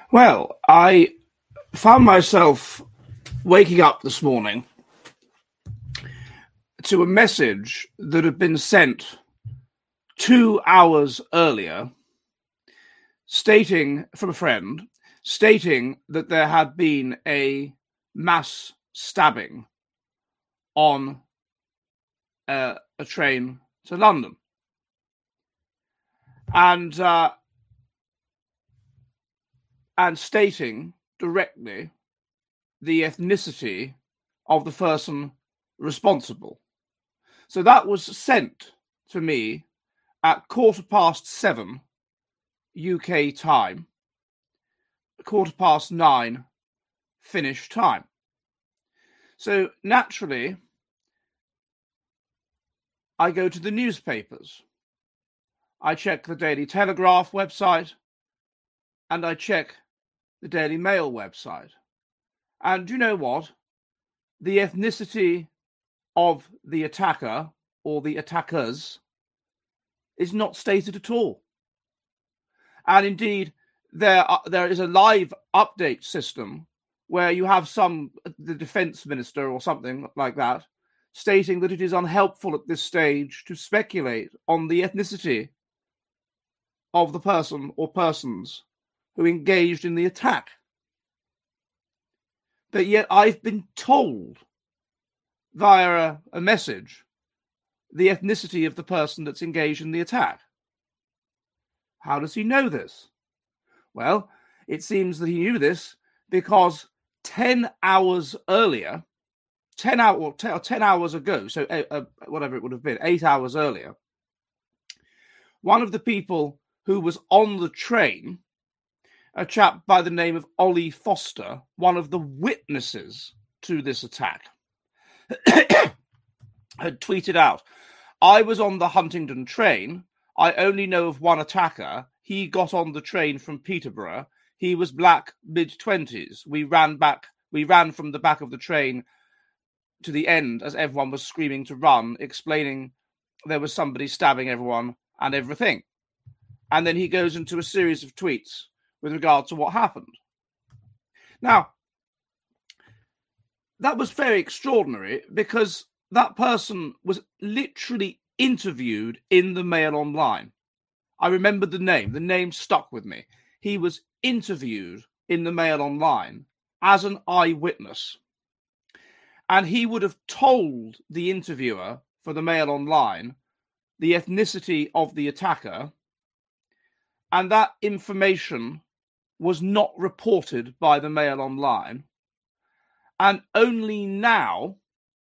Well, I found myself waking up this morning to a message that had been sent 2 hours earlier, from a friend, stating that there had been a mass stabbing on a train to London. And stating directly the ethnicity of the person responsible. So that was sent to me at 7:15 UK time, 9:15 Finnish time. So naturally, I go to the newspapers. I check the Daily Telegraph website, and I check the Daily Mail website. And do you know what? The ethnicity of the attacker or the attackers is not stated at all. And indeed, there is a live update system where you have the defense minister or something like that stating that it is unhelpful at this stage to speculate on the ethnicity of the person or persons who engaged in the attack. But yet I've been told via a message the ethnicity of the person that's engaged in the attack. How does he know this? Well, it seems that he knew this because 10 hours earlier, 10 hours ago, so whatever it would have been, 8 hours earlier, one of the people who was on the train, a chap by the name of Ollie Foster, one of the witnesses to this attack, had tweeted out, "I was on the Huntingdon train. I only know of one attacker. He got on the train from Peterborough. He was black, mid-20s. We ran from the back of the train to the end as everyone was screaming to run, explaining there was somebody stabbing everyone and everything." And then he goes into a series of tweets with regard to what happened. Now, that was very extraordinary because that person was literally interviewed in the Mail Online. I remember the name. The name stuck with me. He was interviewed in the Mail Online as an eyewitness. And he would have told the interviewer for the Mail Online the ethnicity of the attacker, and that information was not reported by the Mail Online. And only now,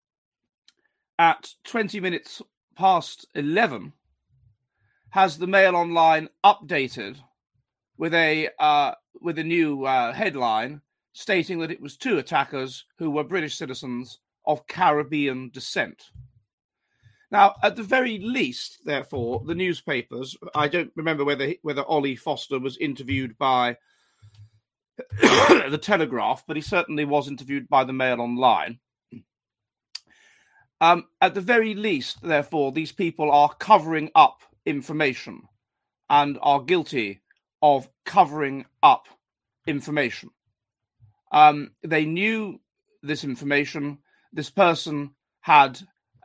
at 20 minutes past 11, has the Mail Online updated with a new headline stating that it was two attackers who were British citizens of Caribbean descent. Now, at the very least, therefore, the newspapers, I don't remember whether Ollie Foster was interviewed by the Telegraph, but he certainly was interviewed by the Mail Online. At the very least, therefore, these people are covering up information and are guilty of covering up information. They knew this information. This person had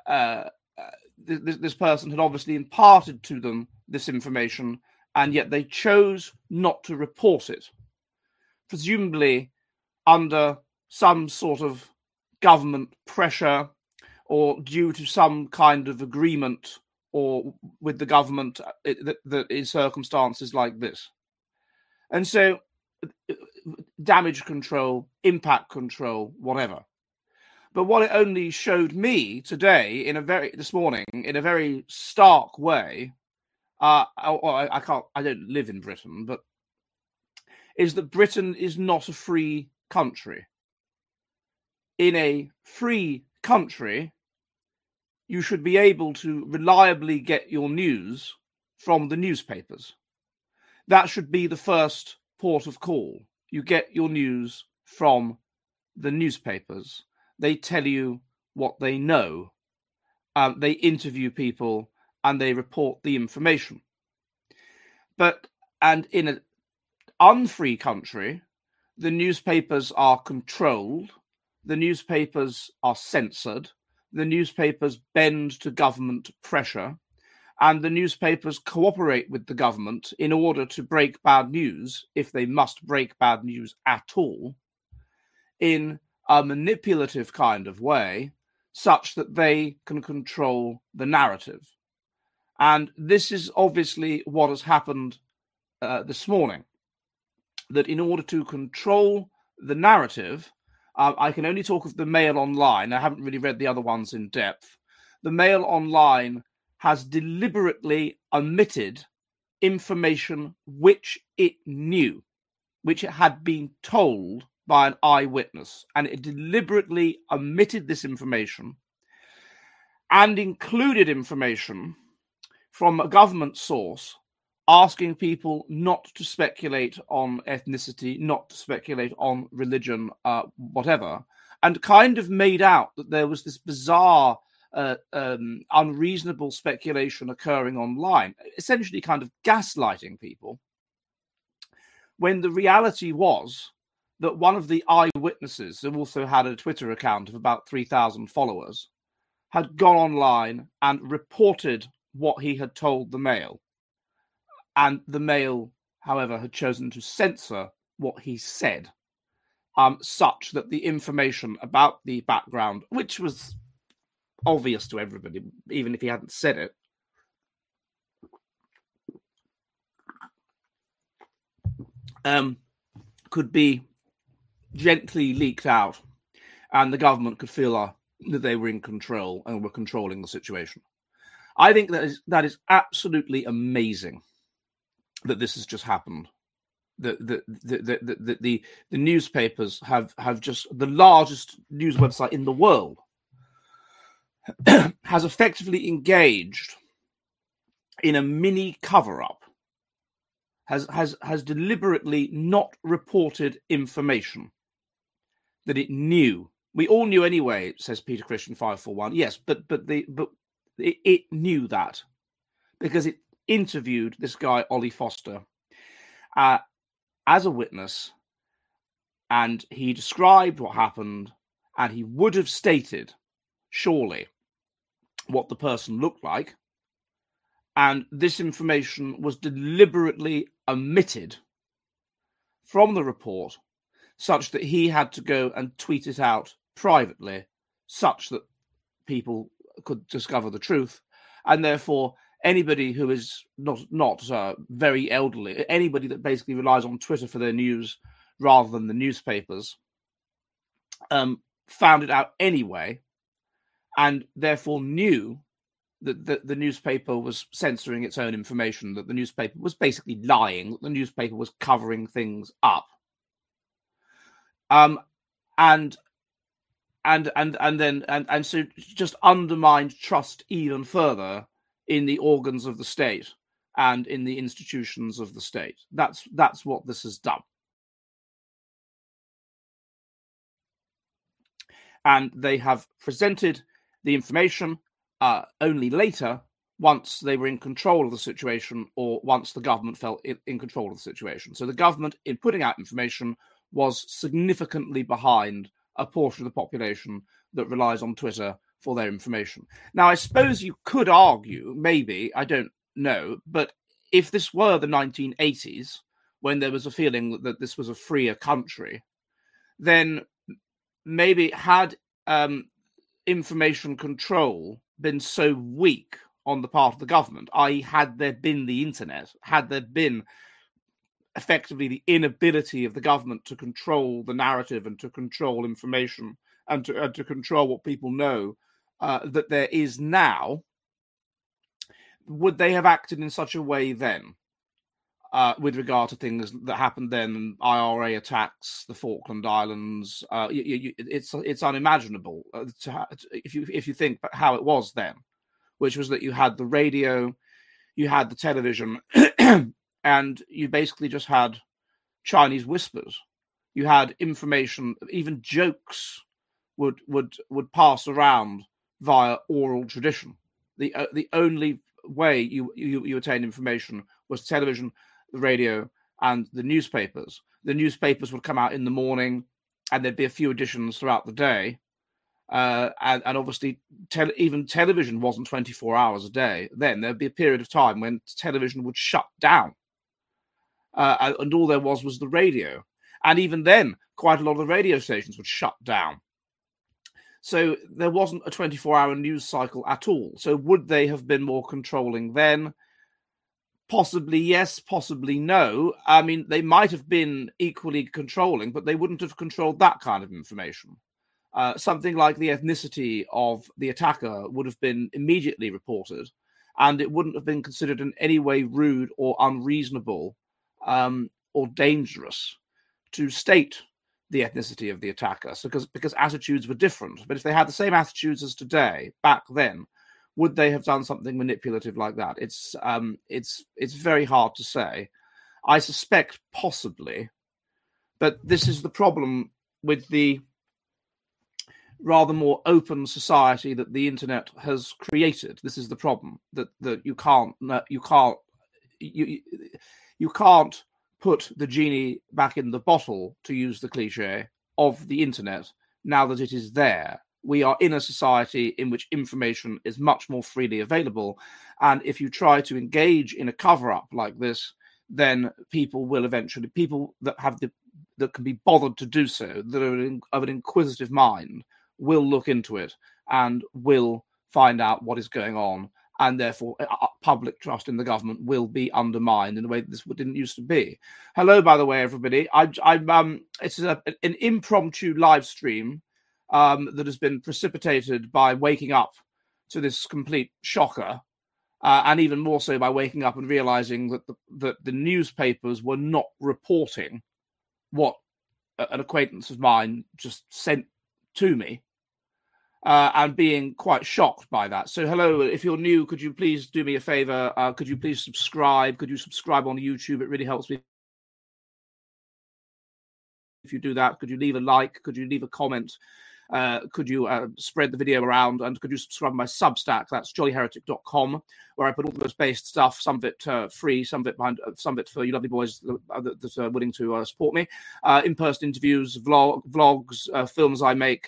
obviously imparted to them this information, and yet they chose not to report it, presumably under some sort of government pressure or due to some kind of agreement or with the government that in circumstances like this. And so damage control, impact control, whatever. But what it only showed me today, this morning, in a very stark way, I don't live in Britain, but is that Britain is not a free country. In a free country, you should be able to reliably get your news from the newspapers. That should be the first port of call. You get your news from the newspapers. They tell you what they know. They interview people and they report the information. And in an unfree country, the newspapers are controlled, the newspapers are censored, the newspapers bend to government pressure, and the newspapers cooperate with the government in order to break bad news, if they must break bad news at all, in a manipulative kind of way, such that they can control the narrative. And this is obviously what has happened this morning, that in order to control the narrative, I can only talk of the Mail Online. I haven't really read the other ones in depth. The Mail Online has deliberately omitted information which it knew, which it had been told by an eyewitness, and it deliberately omitted this information and included information from a government source asking people not to speculate on ethnicity, not to speculate on religion, whatever, and kind of made out that there was this bizarre, unreasonable speculation occurring online, essentially kind of gaslighting people, when the reality was that one of the eyewitnesses, who also had a Twitter account of about 3,000 followers, had gone online and reported what he had told the Mail. And the Mail, however, had chosen to censor what he said, such that the information about the background, which was obvious to everybody, even if he hadn't said it, could be gently leaked out, and the government could feel that they were in control and were controlling the situation. I think that is absolutely amazing that this has just happened. The newspapers have just, the largest news website in the world has effectively engaged in a mini cover-up, has deliberately not reported information that it knew. We all knew anyway, says Peter Christian 541. Yes, but it knew that because it interviewed this guy Ollie Foster as a witness, and he described what happened, and he would have stated, surely, what the person looked like, and this information was deliberately omitted from the report, such that he had to go and tweet it out privately, such that people could discover the truth, and therefore anybody who is not very elderly, anybody that basically relies on Twitter for their news rather than the newspapers, found it out anyway, and therefore knew that the newspaper was censoring its own information, that the newspaper was basically lying, that the newspaper was covering things up, and so just undermined trust even further in the organs of the state and in the institutions of the state. That's what this has done. And they have presented the information only later, once they were in control of the situation, or once the government felt in control of the situation. So the government, in putting out information, was significantly behind a portion of the population that relies on Twitter for their information. Now, I suppose you could argue, maybe, I don't know, but if this were the 1980s, when there was a feeling that this was a freer country, then maybe had information control been so weak on the part of the government, i.e. had there been the internet, had there been effectively the inability of the government to control the narrative and to control information and to control what people know, that there is now, would they have acted in such a way then, with regard to things that happened then, IRA attacks, the Falkland Islands? It's unimaginable if you think about how it was then, which was that you had the radio, you had the television, and you basically just had Chinese whispers. You had information, even jokes would pass around via oral tradition. The only way you attained information was television, the radio, and the newspapers. the newspapers would come out in the morning, and there'd be a few editions throughout the day. And obviously, even television wasn't 24 hours a day. Then there'd be a period of time when television would shut down, and all there was the radio. And even then, quite a lot of the radio stations would shut down. So there wasn't a 24-hour news cycle at all. So would they have been more controlling then? Possibly yes, possibly no. I mean, they might have been equally controlling, but they wouldn't have controlled that kind of information. Something like the ethnicity of the attacker would have been immediately reported, and it wouldn't have been considered in any way rude or unreasonable or dangerous to state the ethnicity of the attacker, so because attitudes were different. But if they had the same attitudes as today, back then, would they have done something manipulative like that? It's very hard to say. I suspect possibly, but this is the problem with the rather more open society that the internet has created. This is the problem, that you can't put the genie back in the bottle, to use the cliche, of the internet now that it is there. We are in a society in which information is much more freely available. And if you try to engage in a cover-up like this, then people that can be bothered to do so, that are of an inquisitive mind, will look into it and will find out what is going on. And therefore, public trust in the government will be undermined in a way that this didn't used to be. Hello, by the way, everybody. It's an impromptu live stream that has been precipitated by waking up to this complete shocker, and even more so by waking up and realizing that the newspapers were not reporting what an acquaintance of mine just sent to me. And being quite shocked by that. So hello, if you're new, could you please do me a favor? Could you please subscribe? Could you subscribe on YouTube? It really helps me. If you do that, could you leave a like? Could you leave a comment? Could you spread the video around? And could you subscribe to my Substack? That's jollyheretic.com, where I put all the based stuff, some of it free, some of it for you lovely boys that are willing to support me. In-person interviews, vlogs, films I make,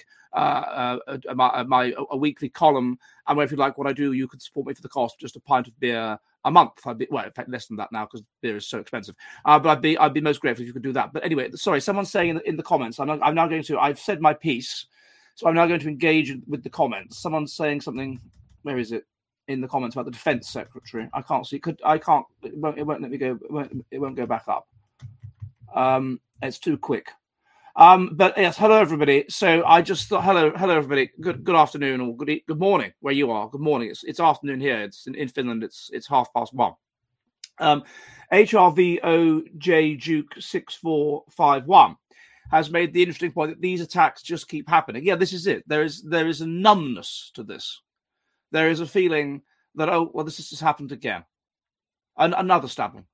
a weekly column, and where if you like what I do, you could support me for the cost of just a pint of beer a month. In fact, less than that now because beer is so expensive. But I'd be most grateful if you could do that. But anyway, sorry, someone's saying in the comments, I've said my piece, so I'm now going to engage with the comments. Someone's saying something. Where is it? In the comments about the defense secretary. I can't see. It won't let me go. It won't go back up. It's too quick. But yes, hello everybody. So I just thought, hello everybody. Good afternoon or good morning where you are. Good morning. It's afternoon here. It's in Finland. It's 1:30. HRVOJ Duke 6451 has made the interesting point that these attacks just keep happening. Yeah, this is it. There is a numbness to this. There is a feeling that this has just happened again. Another stabbing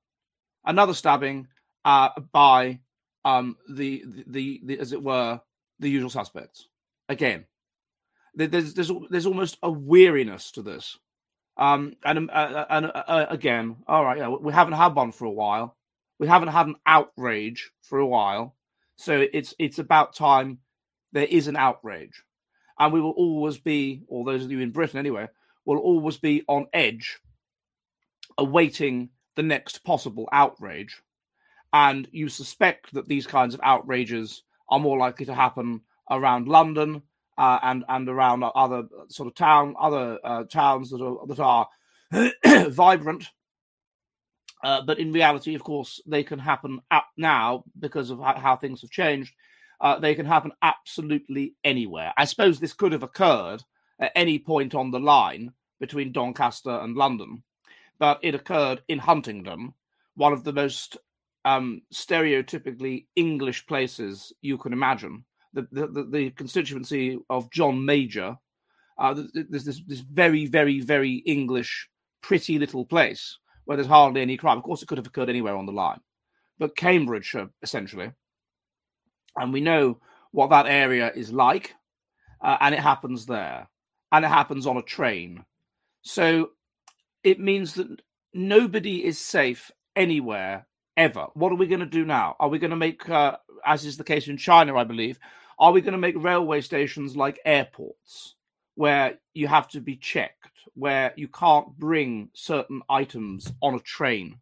by the as it were, the usual suspects again. There's almost a weariness to this, and again, all right, yeah, we haven't had one for a while. We haven't had an outrage for a while, so it's about time there is an outrage, and we will always be, or those of you in Britain anyway, will always be on edge, awaiting the next possible outrage. And you suspect that these kinds of outrages are more likely to happen around London and around other sort of towns that are vibrant. But in reality, of course, they can happen now because of how things have changed. They can happen absolutely anywhere. I suppose this could have occurred at any point on the line between Doncaster and London, but it occurred in Huntingdon, one of the most stereotypically English places you can imagine. The constituency of John Major. There's this very, very, very English, pretty little place where there's hardly any crime. Of course, it could have occurred anywhere on the line, but Cambridgeshire, essentially. And we know what that area is like, and it happens there, and it happens on a train. So it means that nobody is safe anywhere ever. What are we going to do now? Are we going to make, as is the case in China, I believe, are we going to make railway stations like airports where you have to be checked, where you can't bring certain items on a train?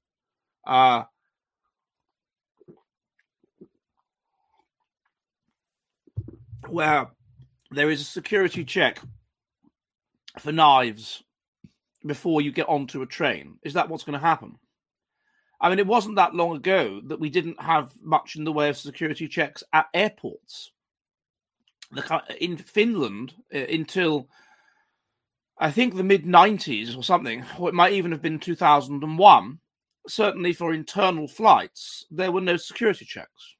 Where there is a security check for knives before you get onto a train? Is that what's going to happen? I mean, it wasn't that long ago that we didn't have much in the way of security checks at airports. In Finland, until I think the mid-90s or something, or it might even have been 2001, certainly for internal flights, there were no security checks.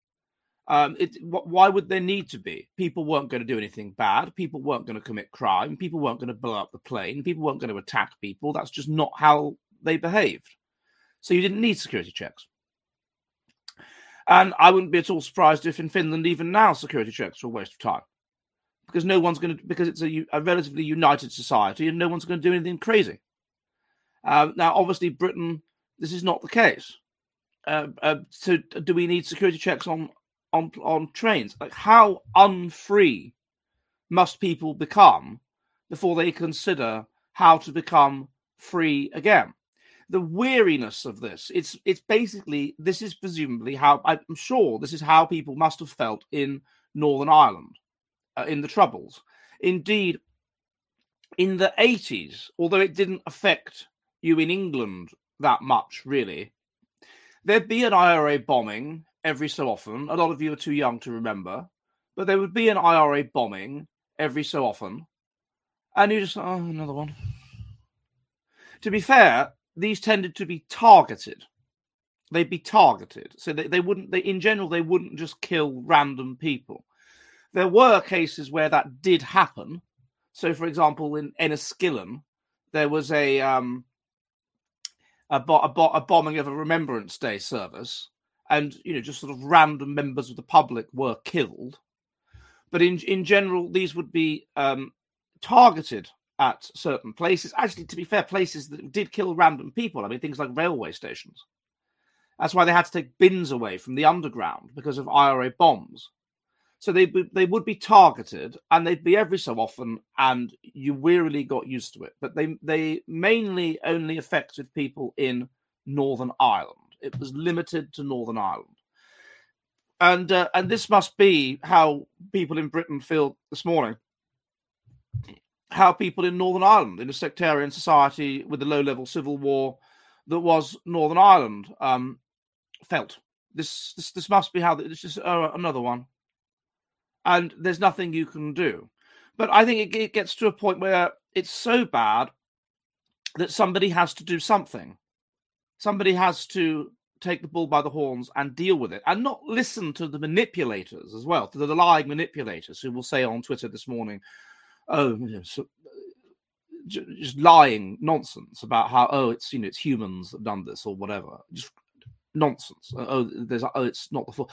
Why would there need to be? People weren't going to do anything bad. People weren't going to commit crime. People weren't going to blow up the plane. People weren't going to attack people. That's just not how they behaved. So you didn't need security checks. And I wouldn't be at all surprised if in Finland, even now, security checks are a waste of time. Because no one's going to, because it's a relatively united society and no one's going to do anything crazy. Now, obviously, Britain, this is not the case. So do we need security checks on trains? Like, how unfree must people become before they consider how to become free again? The weariness of this, it's basically, this is presumably how, I'm sure this is how people must have felt in Northern Ireland in the Troubles. Indeed, in the 80s, although it didn't affect you in England that much, really, there'd be an IRA bombing every so often. A lot of you are too young to remember, but there would be an IRA bombing every so often. And you just, oh, another one. To be fair, these tended to be targeted. They'd be targeted. So they wouldn't, in general, they wouldn't just kill random people. There were cases where that did happen. So, for example, in Enniskillen, there was a bombing of a Remembrance Day service, and just sort of random members of the public were killed. But in general, these would be targeted at certain places. Actually, to be fair, places that did kill random people. I mean, things like railway stations. That's why they had to take bins away from the underground because of IRA bombs. So they would be targeted, and they'd be every so often, and you wearily got used to it. But they mainly only affected people in Northern Ireland. It was limited to Northern Ireland. And this must be how people in Britain feel this morning. How people in Northern Ireland, in a sectarian society with a low-level civil war that was Northern Ireland, felt. This must be how this is another one, and there's nothing you can do. But I think it gets to a point where it's so bad that somebody has to do something. Somebody has to take the bull by the horns and deal with it, and not listen to the manipulators as well, to the lying manipulators who will say on Twitter this morning, just lying nonsense about how it's humans that have done this or whatever. Just nonsense. It's not the fault.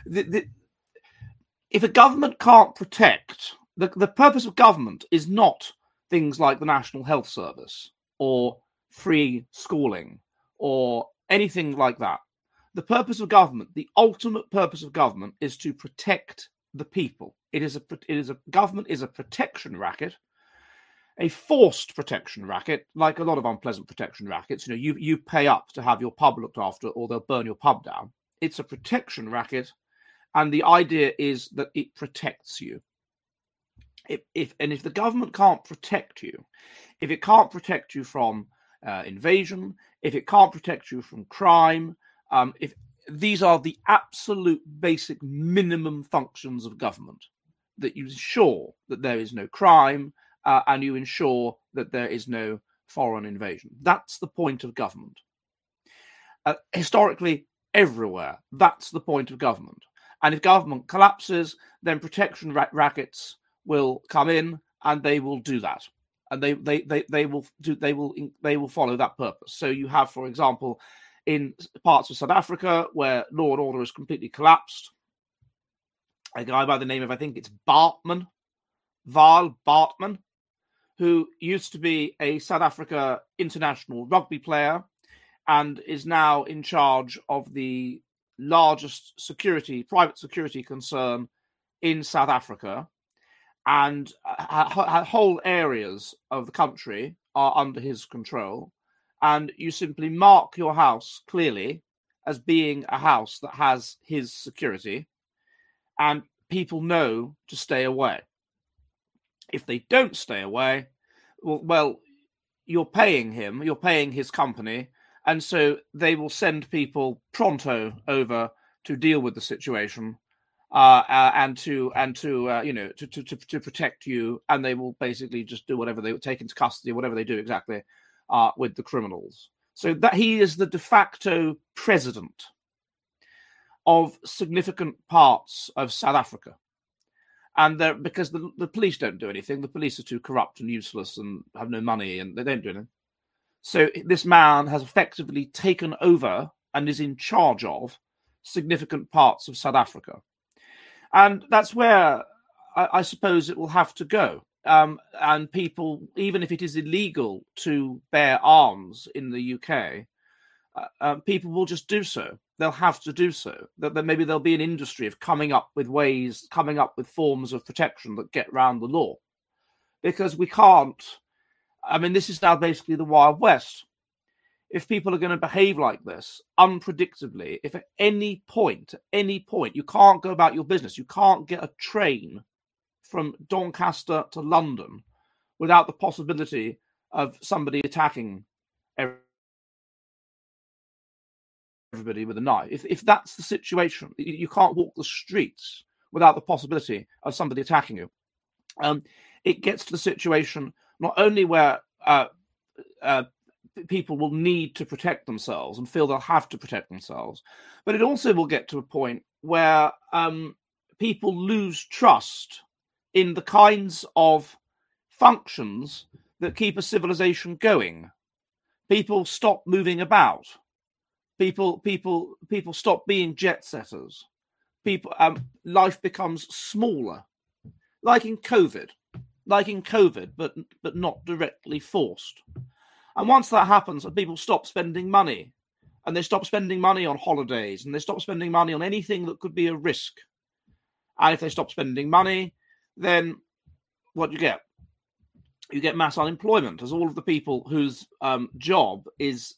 If a government can't protect, the purpose of government is not things like the National Health Service or free schooling or anything like that. The purpose of government, the ultimate purpose of government, is to protect the people. Government is a protection racket, a forced protection racket, like a lot of unpleasant protection rackets. You pay up to have your pub looked after, or they'll burn your pub down. It's a protection racket, and the idea is that it protects you. If the government can't protect you, if it can't protect you from invasion, if it can't protect you from crime, if these are the absolute basic minimum functions of government, that you ensure that there is no crime and you ensure that there is no foreign invasion. That's the point of government. Historically, everywhere, that's the point of government. And if government collapses, then protection rackets will come in, and they will do that. And they will follow that purpose. So you have, for example, in parts of South Africa where law and order has completely collapsed, a guy by the name of, I think it's Bartman, Val Bartman, who used to be a South Africa international rugby player, and is now in charge of the largest private security concern in South Africa. And whole areas of the country are under his control. And you simply mark your house clearly as being a house that has his security, and people know to stay away. If they don't stay away, well, you're paying him, you're paying his company, and so they will send people pronto over to deal with the situation. And to protect you, and they will basically just do whatever they take into custody, whatever they do exactly with the criminals. So that he is the de facto president of significant parts of South Africa, and because the police don't do anything, the police are too corrupt and useless and have no money, and they don't do anything. So this man has effectively taken over and is in charge of significant parts of South Africa. And that's where I suppose it will have to go. And people, even if it is illegal to bear arms in the UK, people will just do so. They'll have to do so. That maybe there'll be an industry of coming up with forms of protection that get around the law. Because we can't, this is now basically the Wild West. If people are going to behave like this unpredictably, if at any point, you can't go about your business, you can't get a train from Doncaster to London without the possibility of somebody attacking everybody with a knife. If that's the situation, you can't walk the streets without the possibility of somebody attacking you. It gets to the situation not only where people will need to protect themselves and feel they'll have to protect themselves, but it also will get to a point where people lose trust in the kinds of functions that keep a civilization going. People stop moving about. People stop being jet setters. Life becomes smaller, like in COVID, but not directly forced. And once that happens, people stop spending money, and they stop spending money on holidays, and they stop spending money on anything that could be a risk. And if they stop spending money, then what do you get? You get mass unemployment, as all of the people whose job is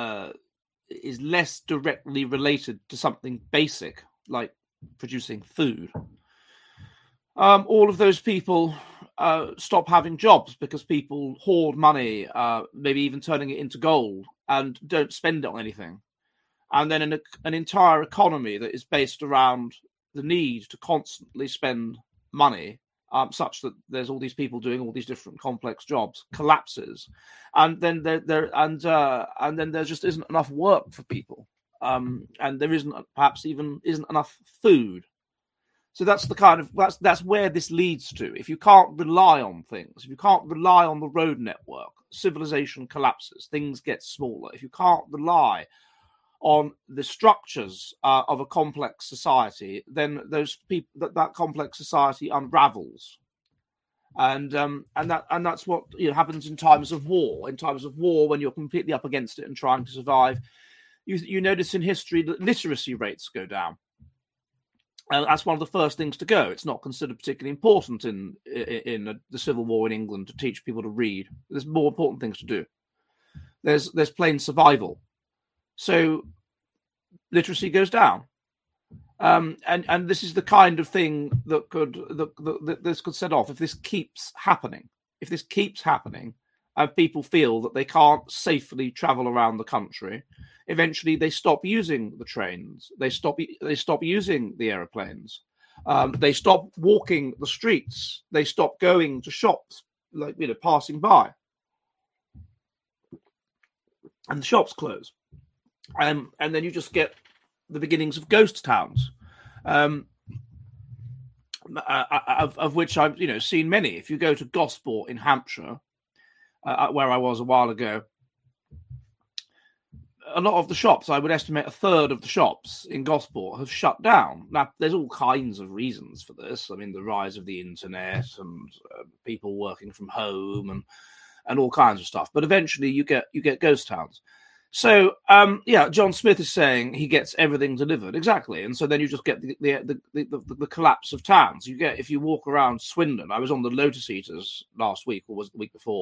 less directly related to something basic like producing food. All of those people stop having jobs because people hoard money, maybe even turning it into gold, and don't spend it on anything. And then an entire economy that is based around the need to constantly spend money, such that there's all these people doing all these different complex jobs, collapses, and then there just isn't enough work for people, and there isn't enough food. So that's where this leads to. If you can't rely on things, if you can't rely on the road network, civilization collapses, things get smaller. If you can't rely on the structures of a complex society, then that complex society unravels, and that's what happens in times of war. In times of war, when you're completely up against it and trying to survive, you notice in history that literacy rates go down. And that's one of the first things to go. It's not considered particularly important in the Civil War in England to teach people to read. There's more important things to do. There's plain survival. So literacy goes down, and this is the kind of thing that this could set off if this keeps happening. If this keeps happening, and people feel that they can't safely travel around the country, eventually they stop using the trains. They stop using the aeroplanes. They stop walking the streets. They stop going to shops, passing by, and the shops close. And then you just get the beginnings of ghost towns, of which I've seen many. If you go to Gosport in Hampshire, where I was a while ago, a lot of the shops, I would estimate a third of the shops in Gosport have shut down. Now, there's all kinds of reasons for this. I mean, the rise of the internet and people working from home and all kinds of stuff. But eventually you get ghost towns. So, John Smith is saying he gets everything delivered exactly, and so then you just get the collapse of towns. You get, if you walk around Swindon. I was on the Lotus Eaters last week, or was it the week before?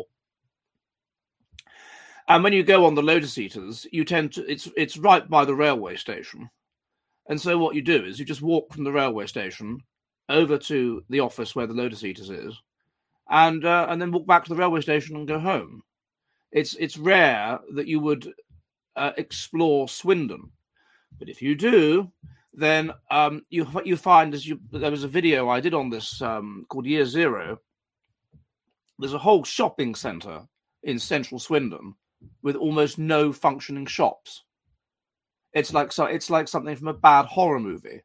And when you go on the Lotus Eaters, you tend to it's right by the railway station, and so what you do is you just walk from the railway station over to the office where the Lotus Eaters is, and then walk back to the railway station and go home. It's rare that you would explore Swindon, but if you do, then you find, there was a video I did on this called Year Zero. There's a whole shopping centre in central Swindon with almost no functioning shops. It's like something from a bad horror movie,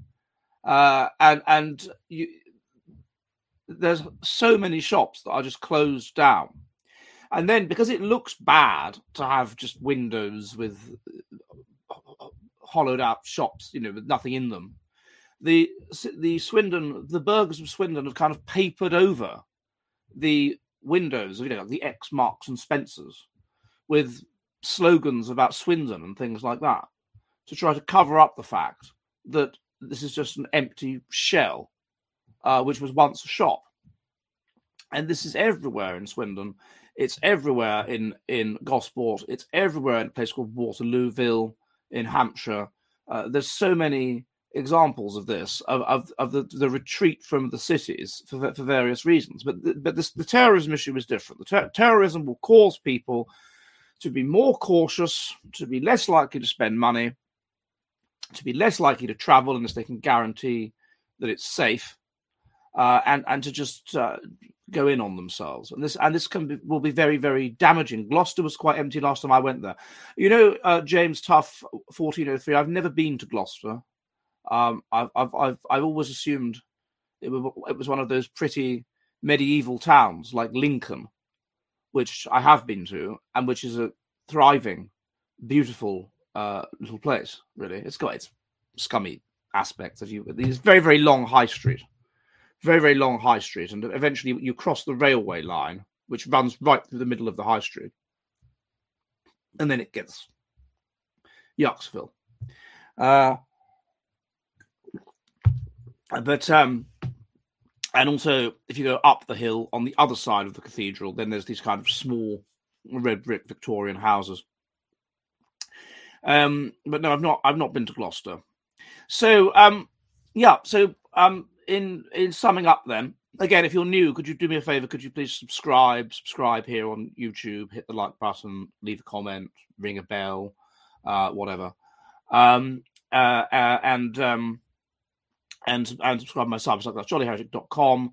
there's so many shops that are just closed down. And then, because it looks bad to have just windows with hollowed out shops, with nothing in them, the burghers of Swindon have kind of papered over the windows, like the X Marks and Spencers, with slogans about Swindon and things like that, to try to cover up the fact that this is just an empty shell, which was once a shop. And this is everywhere in Swindon. It's everywhere in Gosport. It's everywhere in a place called Waterlooville in Hampshire. There's so many examples of this, of the retreat from the cities for various reasons. But the terrorism issue is different. The terrorism will cause people to be more cautious, to be less likely to spend money, to be less likely to travel unless they can guarantee that it's safe, and to just go in on themselves. And this will be very, very damaging. Gloucester was quite empty last time I went there. James Tough 1403. I've never been to Gloucester. I've always assumed it was one of those pretty medieval towns like Lincoln, which I have been to, and which is a thriving, beautiful little place. Really, it's got its scummy aspects. These very, very long high street. Very, very long high street, and eventually you cross the railway line, which runs right through the middle of the high street, and then it gets Yucksville. And also, if you go up the hill on the other side of the cathedral, then there's these kind of small red brick Victorian houses. But no, I've not been to Gloucester. So, in summing up, then, again, if you're new, could you do me a favor? Could you please subscribe here on YouTube, hit the like button, leave a comment, ring a bell, whatever, and subscribe to my site. That's jollyheretic.com,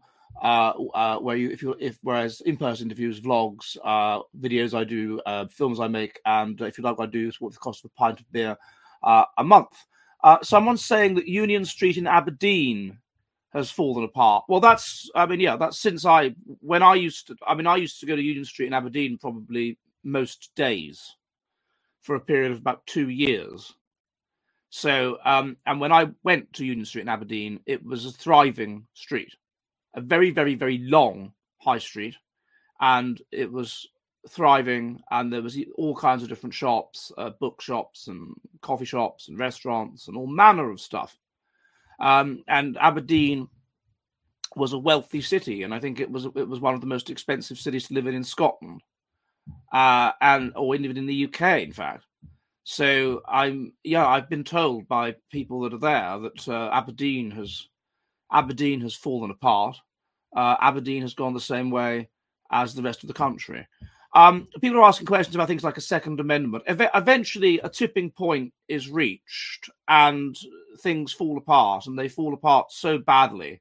whereas in-person interviews, vlogs, videos I do, films I make, and if you like what I do, it's what the cost of a pint of beer a month. Someone's saying that Union Street in Aberdeen has fallen apart. Well, that's since I used to go to Union Street in Aberdeen probably most days for a period of about 2 years. So, and when I went to Union Street in Aberdeen, it was a thriving street, a very, very, very long high street, and it was thriving, and there was all kinds of different shops, bookshops and coffee shops and restaurants and all manner of stuff. And Aberdeen was a wealthy city, and I think it was one of the most expensive cities to live in Scotland, or even in the UK, in fact. So I've been told by people that are there that Aberdeen has fallen apart. Aberdeen has gone the same way as the rest of the country. People are asking questions about things like a Second Amendment. Eventually, a tipping point is reached, and things fall apart, and they fall apart so badly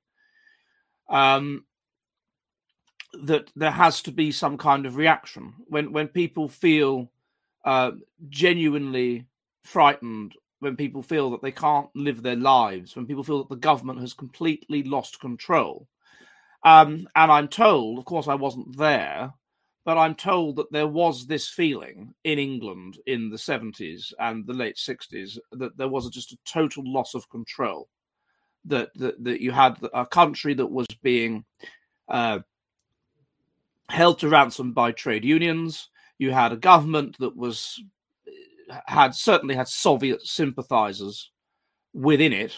that there has to be some kind of reaction. When people feel genuinely frightened, when people feel that they can't live their lives, when people feel that the government has completely lost control. And I'm told, of course I wasn't there, but I'm told that there was this feeling in England in the 70s and the late 60s that there was just a total loss of control, that you had a country that was being held to ransom by trade unions. You had a government that was certainly had Soviet sympathizers within it.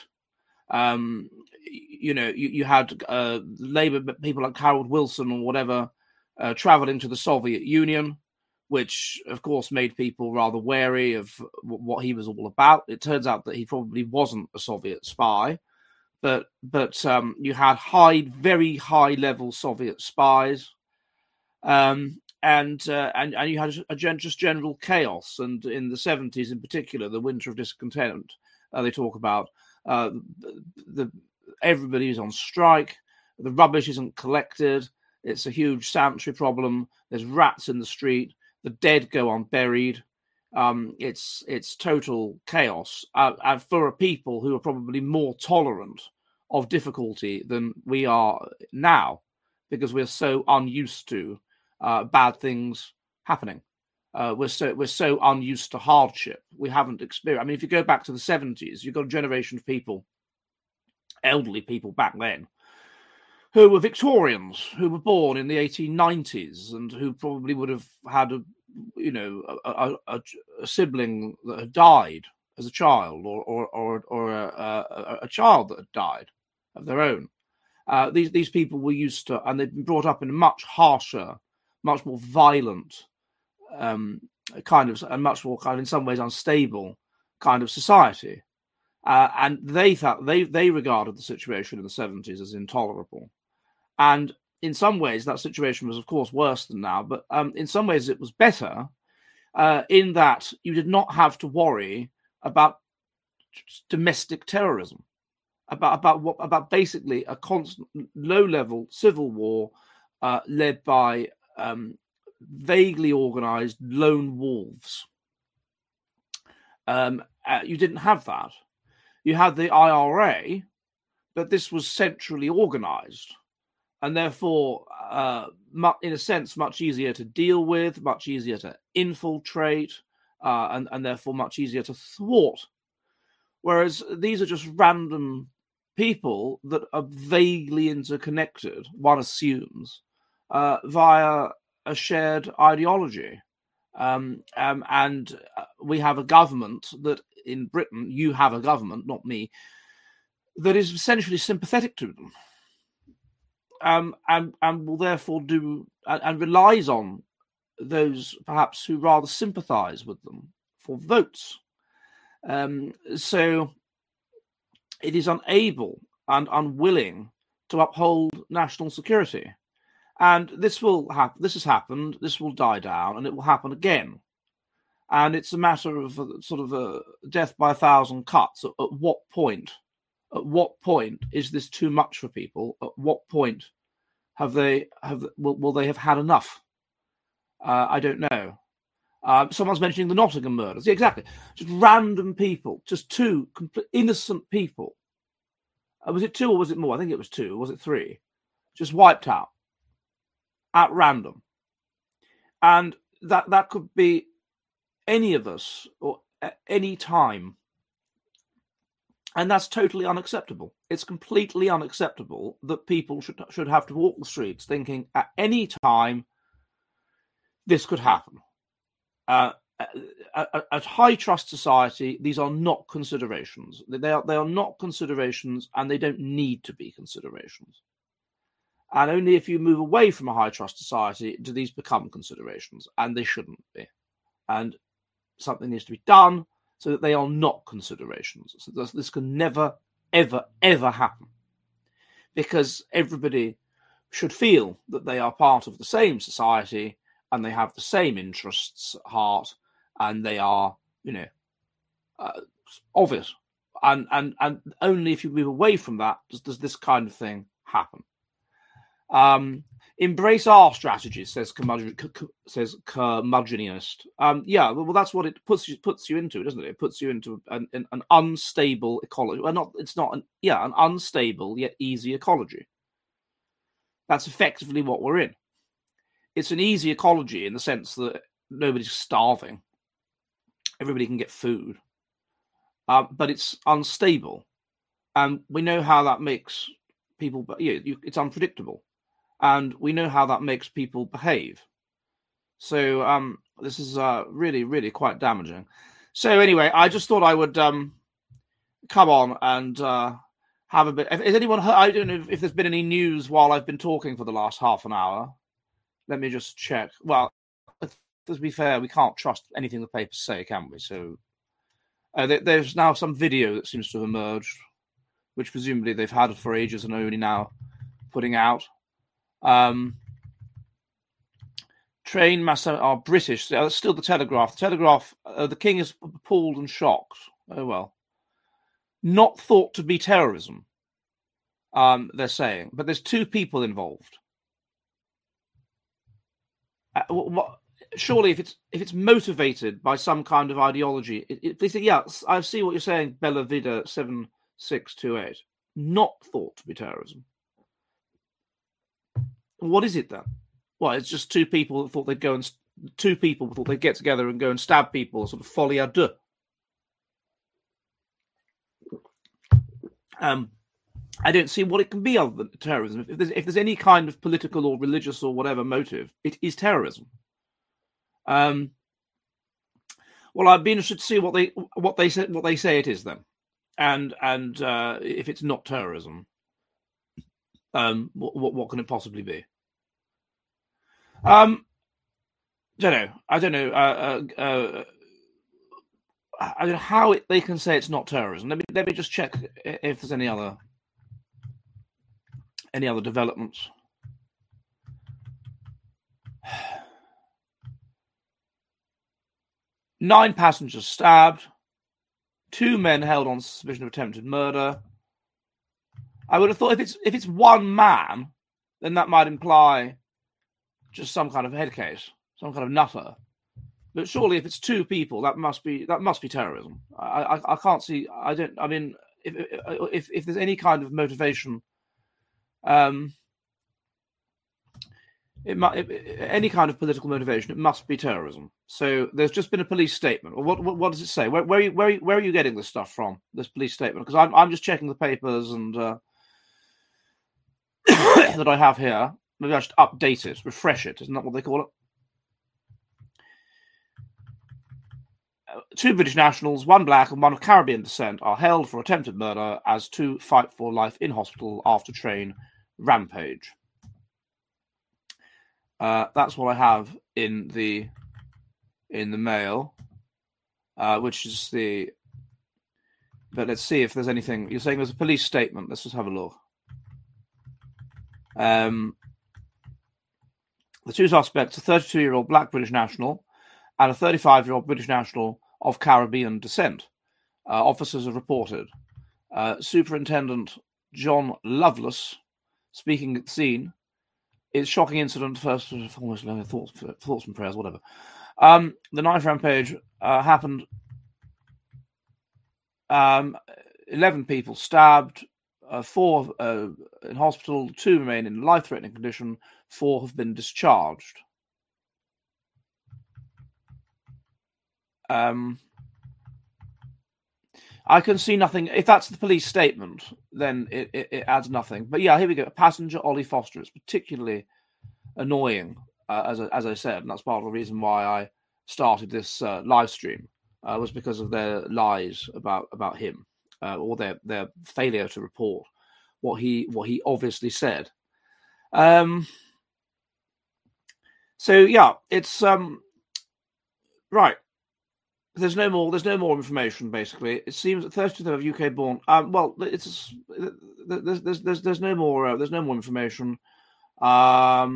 You had Labour people like Harold Wilson or whatever traveling to the Soviet Union, which of course made people rather wary of what he was all about. It turns out that he probably wasn't a Soviet spy, but you had very high level Soviet spies, and you had just general chaos. And in the 70s, in particular, the Winter of Discontent, they talk about everybody's on strike, the rubbish isn't collected, it's a huge sanitary problem, there's rats in the street, the dead go unburied. It's total chaos, and for a people who are probably more tolerant of difficulty than we are now, because we're so unused to bad things happening. We're so unused to hardship. We haven't experienced. I mean, if you go back to the 70s, you've got a generation of people, elderly people back then, who were Victorians, who were born in the 1890s, and who probably would have had a sibling that had died as a child, or a child that had died of their own. These people were used to, and they'd been brought up in a much harsher, much more violent kind of, and much more kind of, in some ways, unstable kind of society. And they thought they regarded the situation in the 70s as intolerable. And in some ways, that situation was, of course, worse than now. But in some ways, it was better in that you did not have to worry about domestic terrorism, about basically a constant low-level civil war led by vaguely organized lone wolves. You didn't have that. You had the IRA, but this was centrally organized, and therefore, in a sense, much easier to deal with, much easier to infiltrate, and therefore much easier to thwart. Whereas these are just random people that are vaguely interconnected, one assumes, via a shared ideology. And we have a government that, in Britain, you have a government, not me, that is essentially sympathetic to them, and will therefore do and relies on those perhaps who rather sympathise with them for votes. So it is unable and unwilling to uphold national security. And this will happen. This has happened. This will die down, and it will happen again. And it's a matter of sort of a death by 1,000 cuts. At what point? At what point is this too much for people? At what point will they have had enough? I don't know. Someone's mentioning the Nottingham murders. Yeah, exactly. Just random people, just two innocent people. Was it two or was it more? I think it was two. Or was it three? Just wiped out at random. And that could be any of us or at any time. And that's totally unacceptable. It's completely unacceptable that people should have to walk the streets thinking at any time this could happen. At high trust society, these are not considerations. They are not considerations, and they don't need to be considerations. And only if you move away from a high trust society do these become considerations, and they shouldn't be. And something needs to be done so that they are not considerations. So this can never, ever, ever happen, because everybody should feel that they are part of the same society and they have the same interests at heart, and they are, of it. And only if you move away from that does this kind of thing happen. Embrace our strategies, says Curmudgeonist. Yeah, well, that's what it puts you into, doesn't it? It puts you into an unstable ecology. Well, an unstable yet easy ecology. That's effectively what we're in. It's an easy ecology in the sense that nobody's starving. Everybody can get food. But it's unstable. And we know how that makes people... it's unpredictable. And we know how that makes people behave. So this is really, really quite damaging. So anyway, I just thought I would come on and have a bit. Has anyone heard? I don't know if there's been any news while I've been talking for the last half an hour. Let me just check. Well, to be fair, we can't trust anything the papers say, can we? So there's now some video that seems to have emerged, which presumably they've had for ages and only now putting out. Train master are British. Still the Telegraph. The Telegraph, the king is appalled and shocked. Oh, well. Not thought to be terrorism, they're saying. But there's 2 people involved. Surely, if it's motivated by some kind of ideology, they say, yes, I see what you're saying, Bella Vida 7628. Not thought to be terrorism. What is it then? Well, it's just 2 people that thought they'd go and 2 people thought they'd get together and go and stab people, sort of folie à deux. I don't see what it can be other than terrorism. If there's any kind of political or religious or whatever motive, it is terrorism. Well, I'd be interested to see what they say it is then, and if it's not terrorism, what can it possibly be? I don't know. I don't know how they can say it's not terrorism. Let me just check if there's any other developments. Nine passengers stabbed. 2 men held on suspicion of attempted murder. I would have thought if it's 1 man, then that might imply just some kind of head case, some kind of nutter. But surely, if it's 2 people, that must be terrorism. I can't see. I don't. I mean, if there's any kind of motivation, any kind of political motivation, it must be terrorism. So there's just been a police statement. What does it say? Where are you getting this stuff from? This police statement? Because I'm just checking the papers and that I have here. Maybe I should update it, refresh it. Isn't that what they call it? 2 British nationals, 1 black and 1 of Caribbean descent, are held for attempted murder as 2 fight for life in hospital after train rampage. That's what I have in the mail, which is the. But let's see if there's anything. You're saying there's a police statement. Let's just have a look. The 2 suspects, a 32-year-old black British national and a 35-year-old British national of Caribbean descent. Officers have reported. Superintendent John Lovelace, speaking at the scene, it's shocking incident. First, almost thoughts and prayers, whatever. The knife rampage happened. 11 people stabbed, 4 in hospital, 2 remain in life-threatening condition, 4 have been discharged. I can see nothing. If that's the police statement, then it adds nothing. But yeah, here we go. Passenger Ollie Foster. It's particularly annoying, as I said, and that's part of the reason why I started this live stream, was because of their lies about him, or their failure to report what he obviously said. So yeah, it's right. There's no more information. Basically, it seems that 32 of UK born. Well, it's there's no more information. I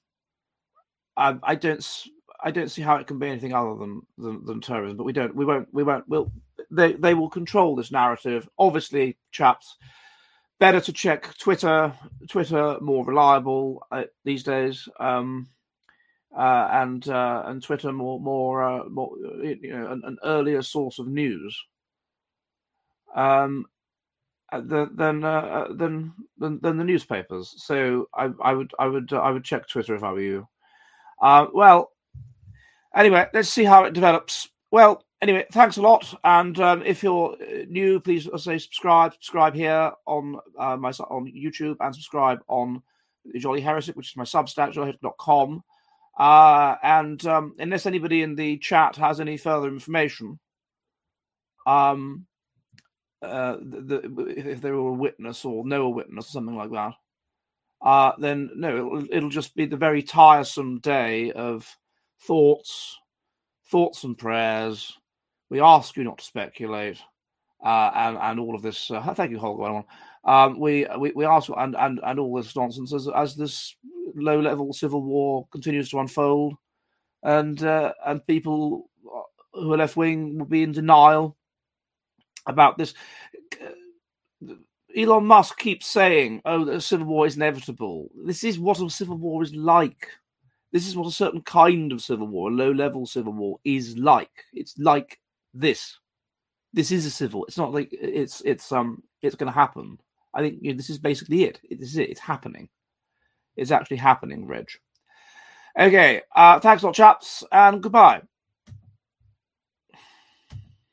don't see how it can be anything other than terrorism. But they will control this narrative. Obviously, chaps, better to check Twitter. Twitter more reliable these days. And Twitter more an earlier source of news than the newspapers. So I would check Twitter if I were you. Well, anyway, let's see how it develops. Well, anyway, thanks a lot. And if you're new, please say subscribe here on on YouTube, and subscribe on Jolly Heretic, which is my Substack, jollyheretic.com. And unless anybody in the chat has any further information, if they were a witness or know a witness or something like that, then no, it'll just be the very tiresome day of thoughts and prayers. We ask you not to speculate, and all of this. Thank you, Holger. We ask and all this nonsense as this low-level civil war continues to unfold, and people who are left-wing will be in denial about this. Elon Musk keeps saying, "Oh, the civil war is inevitable." This is what a civil war is like. This is what a certain kind of civil war, a low-level civil war, is like. It's like this. This is a civil. It's not like it's going to happen. I think this is basically it. This is it. It's happening. It's actually happening, Reg. Okay. Thanks a lot, chaps, and goodbye.